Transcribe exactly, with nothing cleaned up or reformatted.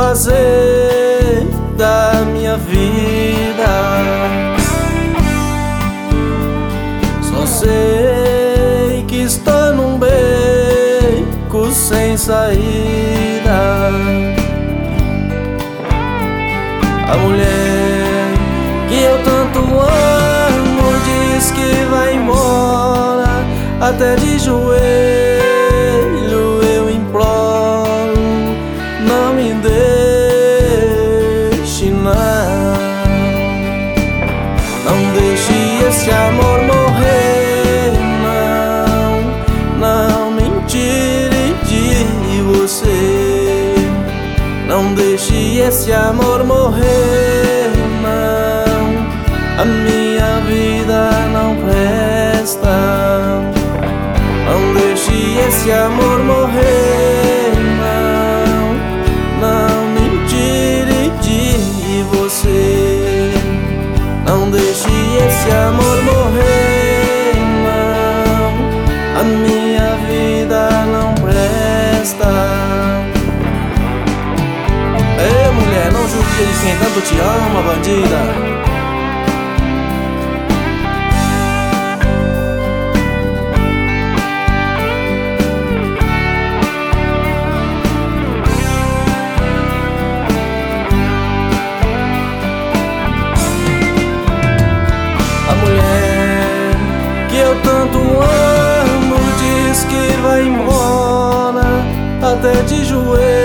fazer da minha vida. Só sei que estou num beco sem saída. A mulher que eu tanto amo diz que vai embora. Até de joelho eu imploro, não me deixe não. Não deixe esse amor morrer, não. Não me tire de você. Não deixe esse amor morrer, não. A minha vida não presta. Não deixe esse amor morrer, não. Não me tire de você. Não deixe esse amor morrer, não. A minha vida não presta. Ei, mulher, não judia de quem tanto te ama, bandida. Eu tanto amo diz que vai embora. Até de joelho